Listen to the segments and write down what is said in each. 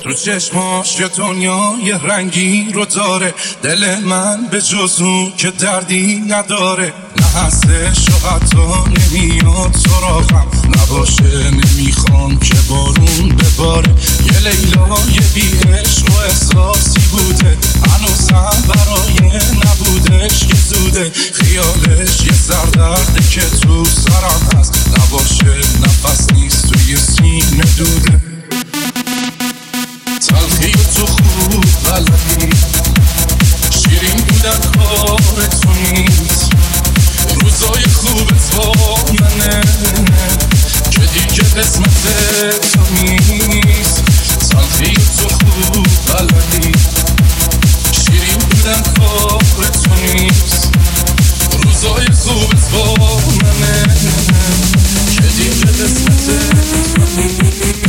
تو چشماش یه دنیای رنگی رو داره، دل من به جز اون که دردی نداره. نه هستش و حتی نمیاد سراغم، نباشه نمیخوام که بارون بباره. یه لیلای بی عشق و احساسی بوده، هنوزم برای نبودش که زوده. خیالش یه سردرده که تو سرم هست، نباشه نفس نیست توی سینه دوده. تلخی تو خوب بلدی، شیرین بودن کار تو نیست. روزای خوبت با منه که دیگه قسمت تو نیست. تلخی تو خوب بلدی، شیرین بودن کار تو نیست. روزای خوبت با منه که دیگه قسمت تو نیست.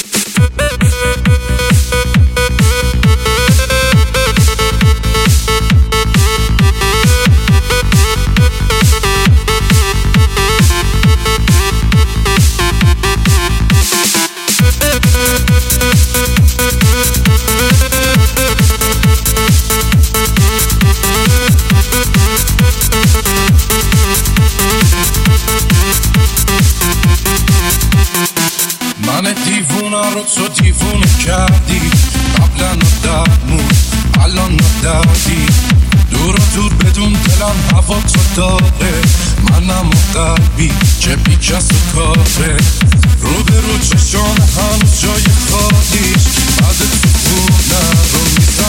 من دیوونه رو تو دیوونه کردی، قبلا ندارمون الان نداری. دور و دور بدون دلم هوا تو داره، منم و قلبی که بی کس و کاره. رو به رو چشان هنوز جای خالیش، بعد تو خونه رو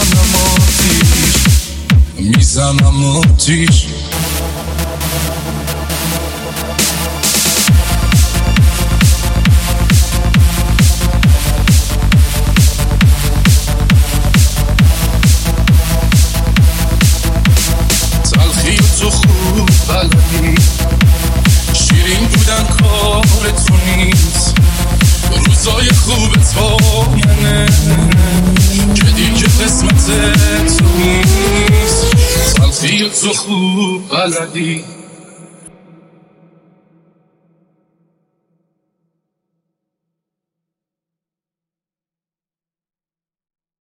میزنم آتیش. تو خوب بلدی، شیرین بودن کار تو نیست. روزای خوبت با منه که دیگه قسمت تو نیست. تلخی تو خوب بلدی.